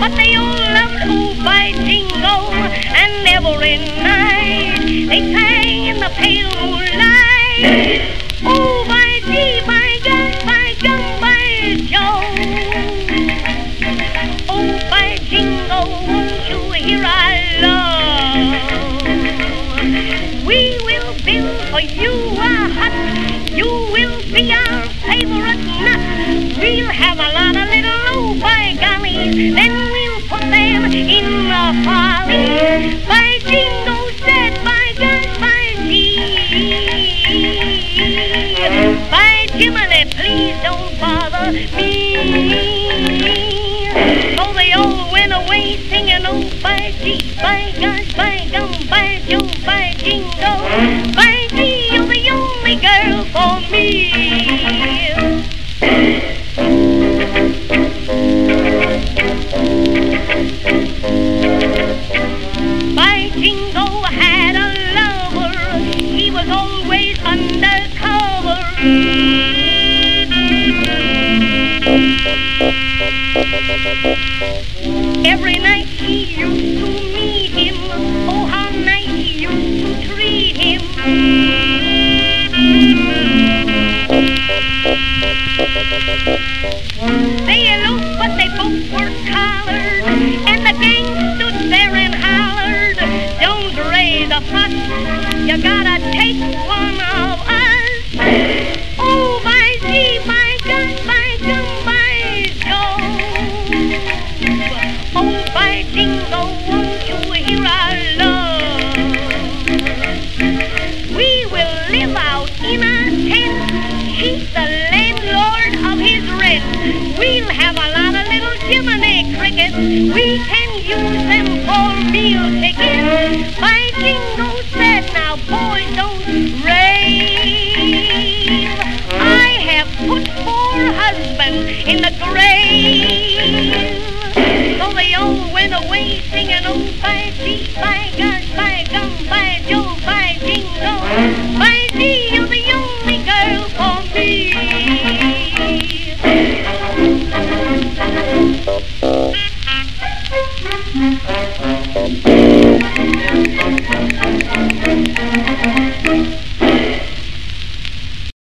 but they all loved "Oh, by Jingo," and every night they sang in the pale moonlight. Oh, by gee, by gosh, by gum, by Joe. Oh, by Jingo, won't you hear our love? We will build for you a hut. You will be our favorite nut. We'll have a lot of little oh by gollies, then we'll put them in the folly. By Jingo said, by gosh, by gee. By Jiminy, please don't bother me. So they all went away singing oh by gee, by gosh, by gum, by Joe, by Jingo. By gee, you're the only girl for me. By Jingo had a lover, he was always undercover. Every night he used to meet him, oh how nice he used to treat him. They eloped, but they both were collared, and the gang stood there and hollered, "Don't raise a fuss, you gotta take one of us." Oh, by gee, by gosh, by gum, by Joe. Oh, by Jingo, won't you hear our love? We will live out in a tent, he's the landlord of his rent. We'll have a lot of little Jiminy crickets, we can use them for meal tickets. By Jingo said, now boys don't rave, I have put 4 husbands in the grave. So they all went away singing oh by gee, by gosh, by gum, by Joe, by Jingo. By gee, you're the only girl for me.